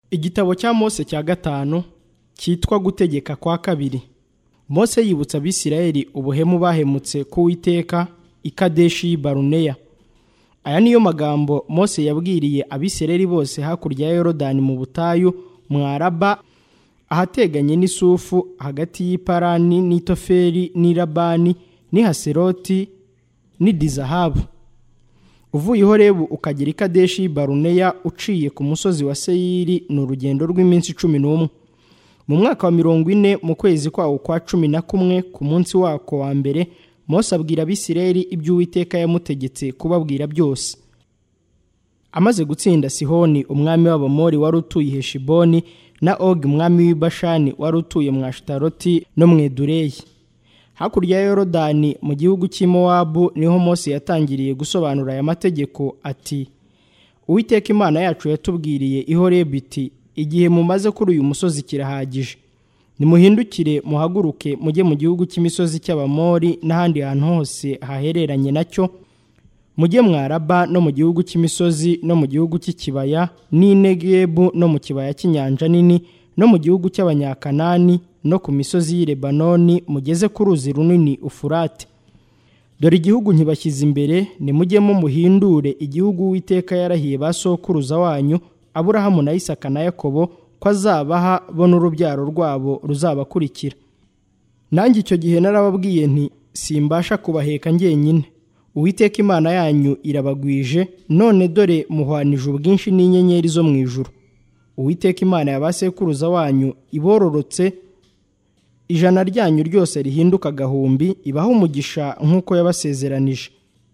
Igitabo cya Mose cya gatanu cyitwa gutegeka kwa kabiri. Mose yibutsa Abisirayeli ubuhemu bahemutse ku Uwiteka i Kadeshi Baruneya. Aya niyo magambo Mose yabwiriye Abisirayeli bose hakurya ya Yorodani mu butayu Mwaraba, ahateganye n'Isufu, hagati y'Iparani n'Itofeli n'Irabani n'Haseroti n'Idizahabu. Uvuye i Horebu ukagera i Kadeshi Baruneya uciye ku musozi wa Seyiri, ni urugendo rw'iminsi 11. Mu mwaka wa 40 mu kwezi kwawo kwa 11 ku munsi wako wa mbere, Mose abwira Abisirayeli ibyo Uwiteka yamutegetse kubabwira byose. Amaze gutsinda Sihoni umwami w'Abamori wari utuye i Heshiboni, na Ogi umwami w'i Bashani wari utuye mu Ashtaroti no mu Edureyi. Hakurya ya Yorodani mu gihugu cy'i Mowabu niho Mose yatangiriye gusobanura aya mategeko ati: Uwiteka Imana yacu yatubwiriye i Horebu iti: igihe mumaze kuri uyu musozi kirahagije. Nimuhindukire muhaguruke mujye mu gihugu cy'imisozi cy'Abamori n'ahandi hantu hose hahereranye nacyo, mujye Mwaraba no mu gihugu cy'imisozi no mu gihugu cy'ikibaya n'i Negebu no mu kibaya cy'inyanja nini no mu gihugu cy'Abanyakanani no ku misozi y'i Lebanoni, mugeze ku ruzi runini Ufurate. Dore igihugu nkibashyize imbere, nimujyemo muhindure igihugu Uwiteka yarahiye ba sokuruza wanyu Aburahamu na Isaka na Yakobo ko azabaha bo n'urubyaro rwabo ruzabakurikira. Nanjye icyo gihe narababwiye nti: simbasha kubaheka njyenyine. Uwiteka Imana yanyu irabagwije, none dore muhwanije ubwinshi n'inyenyeri zo mu ijuru. Uwiteka Imana ya ba sekuruza wanyu ibororotse, ijana ryanyu ryose rihinduka agahumbi, ibaha umugisha nk'uko yabasezeranije.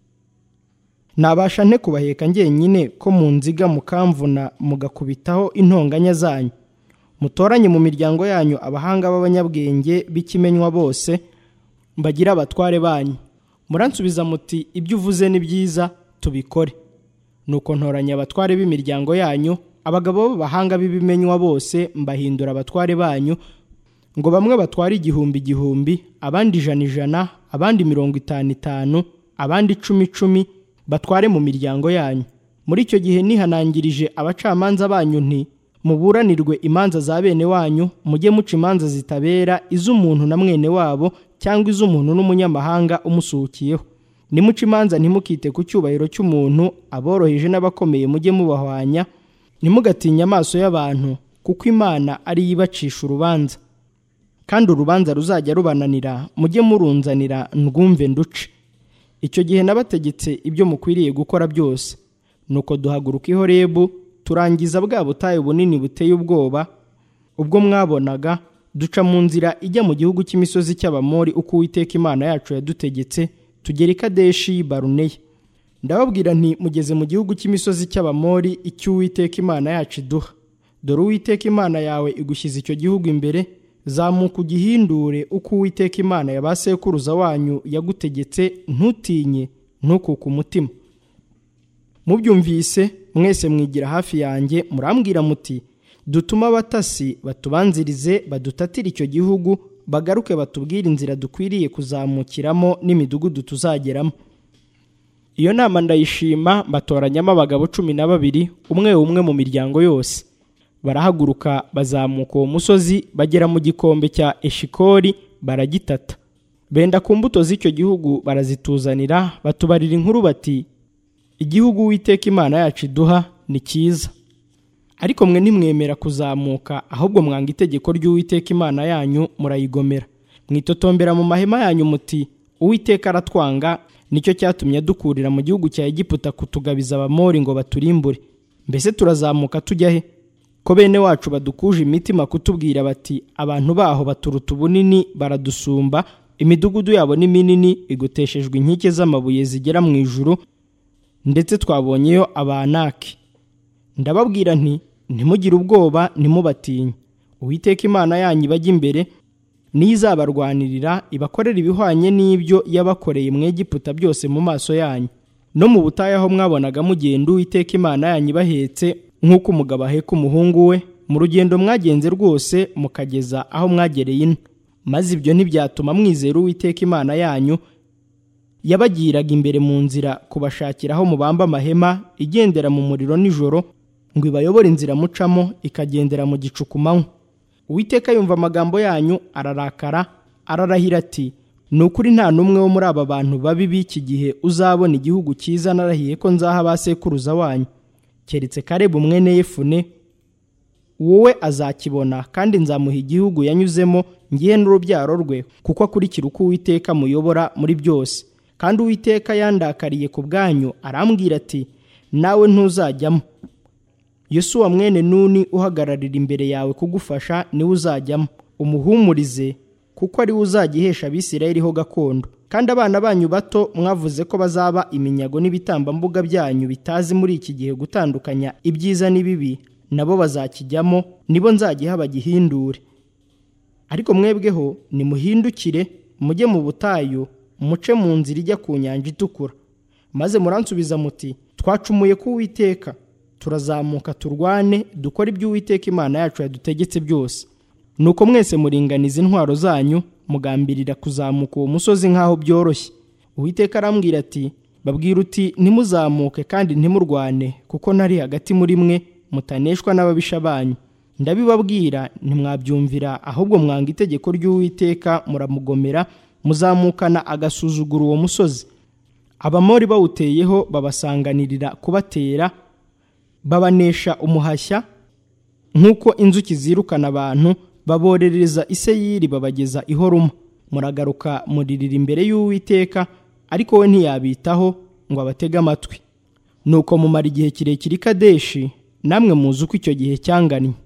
Nabasha nte kubaheka njyenyine ko munziga mukamvuna mugakubitaho intonganya zanyu? Mutoranye mu miryango yanyu abahanga b'abanyabwenge b'ikimenywa bose, mbagira abatware banyu. Muransubiza muti: ibyo uvuze ni byiza, tubikore. Nuko ntoranya abatware b'imiryango yanyu, abagabo b'abahanga b'ibimenywa bose, mbahindura abatware banyu, ngo bamwe batware 1,000, abandi 100, abandi 50, abandi 10, batware mu miryango yanyu. Muri icyo gihe nihanangirije abacamanza banyu nti: muburanirwe imanza za bene wanyu, mujye muca imanza zitabera, iz'umuntu na mwene wabo, cyangwa iz'umuntu n'umunyamahanga umusuhukiyeho. Nimuca imanza ntimukite ku cyubahiro cy'umuntu, aboroheje n'abakomeye mujye mubahwanya, ntimugatinya amaso y'abantu, kuko Imana ari yibacisha urubanza. Kandi urubanza ruzajya rubananira, mujye murunzanira ndwumve nduce. Icyo gihe nabategetse ibyo mukwiriye gukora byose. Nuko duhaguruka i Horebu, turangiza bwa butayu bunini buteye ubwoba ubwo mwabonaga, duca mu nzira ijya mu gihugu cy'imisozi cy'Abamori uko Uwiteka Imana yacu yadutegetse, tugera i Kadeshi Baruneya. Ndababwira nti: mugeze mu gihugu cy'imisozi cy'Abamori, icyo Uwiteka Imana yacu iduha. Dore Uwiteka Imana yawe igushyize icyo gihugu imbere, zamuka ugihindure uko Uwiteka Imana ya ba sekuruza wanyu yagutegetse, ntutinye, ntukuke umutima. Mubyumvise mwese mwigira hafi yanjye, murambwira muti: dutuma abatasi batubanzirize badutatira icyo gihugu, bagaruke batubwire inzira dukwiriye kuzamukiramo n'imidugudu tuzageramo. Iyo nama ndayishima, batoranyamo abagabo 12, umwe mu miryango yose. Barahaguruka bazamuka uwo musozi, bagera mu gikombe cya Eshikoli, baragitata. Benda ku mbuto z'icyo gihugu barazituzanira, batubarira inkuru bati: igihugu Uwiteka Imana yacu iduha ni cyiza. Ariko mwe ntimwemera kuzamuka, ahubwo mwanga itegeko ry'Uwiteka Imana yanyu, murayigomera. Mwitotombera mu mahema yanyu muti: Uwiteka aratwanga, nicyo cyatumye dukurira mu gihugu cya Egiputa kutugabiza Abamori ngo baturimbure. Mbese turazamuka tujya he? Ko bene wacu badukuje imitima kutubwira bati: abantu baho baturuta ubunini, baradusumba, imidugudu yabo ni minini, igoteshejwe inkike z'amabuye zigera mu ijuru, ndetse twabonyeyo Abanaki. Ndababwira nti: ntimugire ubwoba, ntimubatinye. Uwiteka Imana yanyu bajya imbere, niyo izabarwanirira, ibakorera ibihwanye n'ibyo yabakoreye mu Egiputa byose mu maso yanyu. No mu butayu aho mwabonaga mugenda Uwiteka Imana yanyu bahetse, nk'uko umugabo aheka umuhungu we, mu rugendo mwagenze rwose mukageza aho mwagereye ino. Maze ibyo ntibyatuma mwizera Uwiteka Imana yanyu, yabagiraga imbere mu nzira kubashakira aho mubamba amahema, igendera mu muriro nijoro, ngo ibayobore inzira mucamo ikagendera mu gicu ku manywa. Uwiteka yumva amagambo yanyu ararakara, ararahira ati, ni ukuri nta n'umwe wo muri aba bantu babi b'iki gihe uzabona igihugu cyiza narahiye ko nzaha ba sekuruza wanyu, keretse Kalebu mwene Yefune, wowe azakibona, kandi nzamuha igihugu yanyuzemo ngihe n'urubyaro rwe, kuko akurikira uko Uwiteka muyobora muri byose. Kandi Uwiteka yandakariye ku bwanyu, arambwira ati, nawe ntuzajyamo. Yosuwa mwene Nuni uhagararira imbere yawe kugufasha niwe uzajyamo. Umuhumurize, kuko ari we uzagihesha Abisirayeli ho gakondo. Kandi abana banyu bato mwavuze ko bazaba iminyago n'ibitambambuga byanyu bitazi muri iki gihe gutandukanya ibyiza n'ibibi, nabo bazakijyamo, nibo nzagiha bagihindure. Ariko mwebweho nimuhindukire mujye mu butayu, muce mu nzira ijya ku nyanja itukura. Maze muransubiza muti, twacumuye ku Uwiteka, turazamuka turwane dukora ibyo Uwiteka Imana yacu yadutegetse byose. Nuko mwese muringaniza intwaro zanyu, mugambirira kuzamuka uwo musozi nk'aho byoroshye. Uwiteka arambwira ati, babwira uti, ntimuzamuke kandi ntimurwane, kuko nari hagati muri mwe, mutaneshwa n'ababisha banyu. Ndabibabwira ntimwabyumvira, ahubwo mwanga itegeko ry'Uwiteka muramugomera, muzamukana agasuzugura uwo musozi. Abamori bawuteyeho babasanganirira kubatera, babanesha umuhashya nk'uko inzuki zirukana abantu, baborereza i Seyiri babageza i Horuma. Muragaruka muririra imbere y'Uwiteka, ariko we ntiyabitaho ngo abatege amatwi. Nuko mumara igihe kirekire i Kadeshi, namwe muzi uko icyo gihe cyanganye.